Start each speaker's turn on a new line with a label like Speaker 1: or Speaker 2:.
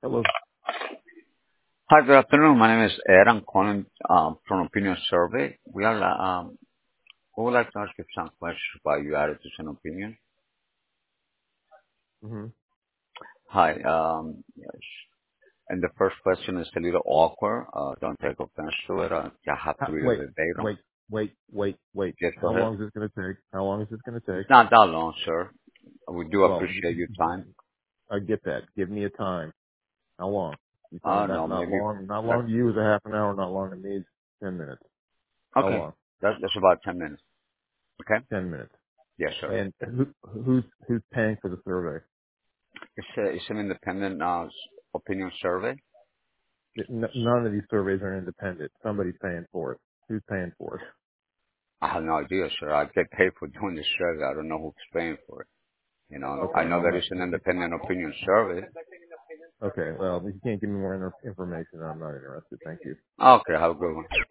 Speaker 1: Hello.
Speaker 2: Hi, good afternoon. My name is Ed. I'm calling from Opinion Survey. We would like to ask you some questions about your attitudes and opinions.
Speaker 1: hmm
Speaker 2: Hi. Yes. And the first question is a little awkward. Don't take offense to it. You have to read it
Speaker 1: Wait,
Speaker 2: verbatim.
Speaker 1: wait.
Speaker 2: Yes, go
Speaker 1: How
Speaker 2: ahead.
Speaker 1: long is this going to take? How long is this going to
Speaker 2: It's
Speaker 1: take?
Speaker 2: not that long, sir. We do
Speaker 1: Well,
Speaker 2: appreciate your time.
Speaker 1: I get that. Give me a time. How long? You tell me
Speaker 2: No,
Speaker 1: not
Speaker 2: maybe
Speaker 1: long. Not
Speaker 2: that.
Speaker 1: long to you is a half an hour. Not long to me is 10 minutes. How
Speaker 2: Okay.
Speaker 1: long?
Speaker 2: That's about 10 minutes. Okay.
Speaker 1: 10 minutes.
Speaker 2: Yes, sir.
Speaker 1: And who's paying for the survey?
Speaker 2: It's an independent opinion survey.
Speaker 1: None of these surveys are independent. Somebody's paying for it. Who's paying for it?
Speaker 2: I have no idea, sir. I get paid for doing this survey. I don't know who's paying for it. I
Speaker 1: Okay,
Speaker 2: know
Speaker 1: how
Speaker 2: that
Speaker 1: much?
Speaker 2: it's an independent opinion survey.
Speaker 1: Okay, well, if you can't give me more information, I'm not interested. Thank you.
Speaker 2: Okay, have a good one.